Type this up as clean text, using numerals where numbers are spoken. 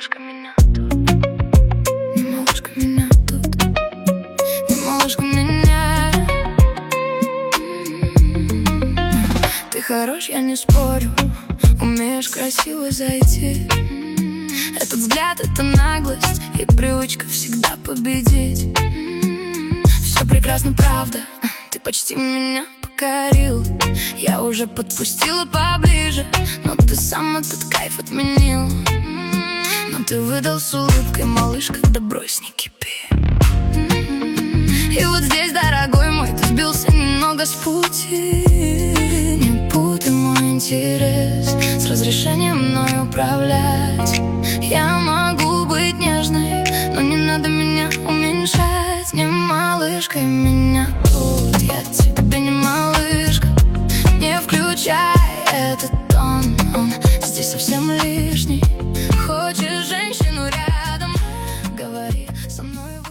малышка меня тут, не малышка меня тут, не малышка меня. Ты хорош, я не спорю, умеешь красиво зайти. Этот взгляд, это наглость и привычка всегда победить. Все прекрасно, правда, ты почти меня покорил. Я уже подпустила поближе, но ты сам этот кайф отменил. Но ты выдал с улыбкой, малышка, да брось, не кипи. И вот здесь, дорогой мой, ты сбился немного с пути. Не путай мой интерес с разрешением мной управлять. Я могу быть нежной, но не надо меня уменьшать. Не малышкой меня тут, я тебе не малышка. Не включай этот тон, он здесь совсем лишний. Хочешь женщину рядом, говори со мной.